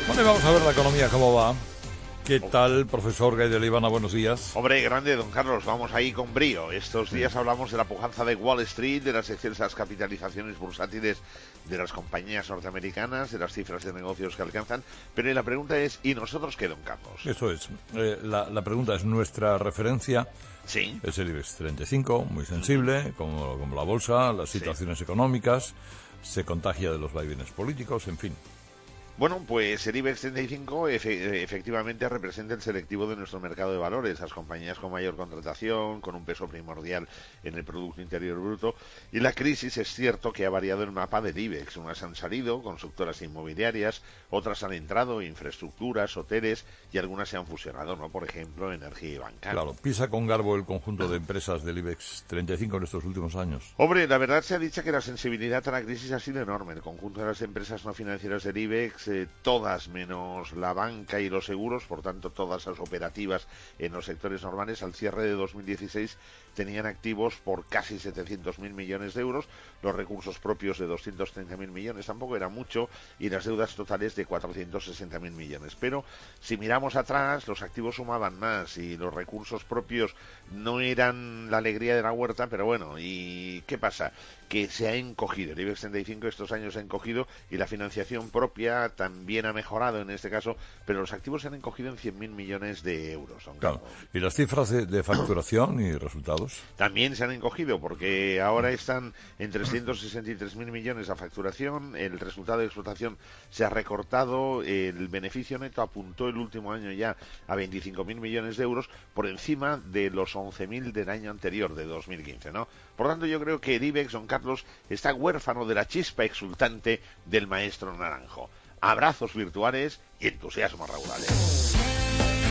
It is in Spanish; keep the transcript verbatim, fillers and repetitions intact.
Bueno, y vamos a ver la economía cómo va. ¿Qué tal, profesor Gay de Líbana? Buenos días. Hombre, grande, don Carlos, vamos ahí con brío. Estos días hablamos de la pujanza de Wall Street, de las excelsas capitalizaciones bursátiles de las compañías norteamericanas, de las cifras de negocios que alcanzan, pero la pregunta es, ¿y nosotros qué, don Carlos? Eso es. Eh, la, la pregunta es, nuestra referencia sí. es el IBEX treinta y cinco, muy sensible, como, como la bolsa, las situaciones sí. económicas, se contagia de los vaivenes políticos, en fin. Bueno, pues el IBEX treinta y cinco efe, efectivamente representa el selectivo de nuestro mercado de valores, las compañías con mayor contratación, con un peso primordial en el Producto Interior Bruto, y la crisis es cierto que ha variado el mapa del IBEX. Unas han salido, constructoras inmobiliarias, otras han entrado, infraestructuras, hoteles, y algunas se han fusionado, ¿no? Por ejemplo, energía y banca. Claro, pisa con garbo el conjunto de empresas del IBEX treinta y cinco en estos últimos años. Hombre, la verdad se ha dicho que la sensibilidad a la crisis ha sido enorme. El conjunto de las empresas no financieras del IBEX, Eh, todas menos la banca y los seguros, por tanto todas las operativas en los sectores normales, al cierre de dos mil dieciséis tenían activos por casi setecientos mil millones de euros, los recursos propios de doscientos treinta mil millones, tampoco era mucho, y las deudas totales de cuatrocientos sesenta mil millones. Pero si miramos atrás, los activos sumaban más y los recursos propios no eran la alegría de la huerta, pero bueno, ¿y qué pasa? Que se ha encogido, el IBEX treinta y cinco estos años se ha encogido y la financiación propia también ha mejorado en este caso, pero los activos se han encogido en cien mil millones de euros. Claro. ¿Y las cifras de, de facturación y resultados? También se han encogido porque ahora están en trescientos sesenta y tres mil millones la facturación, el resultado de explotación se ha recortado, el beneficio neto apuntó el último año ya a veinticinco mil millones de euros por encima de los once mil del año anterior, de dos mil quince, ¿no? Por tanto, yo creo que el IBEX, don Carlos, está huérfano de la chispa exultante del maestro Naranjo. Abrazos virtuales y entusiasmos regulares.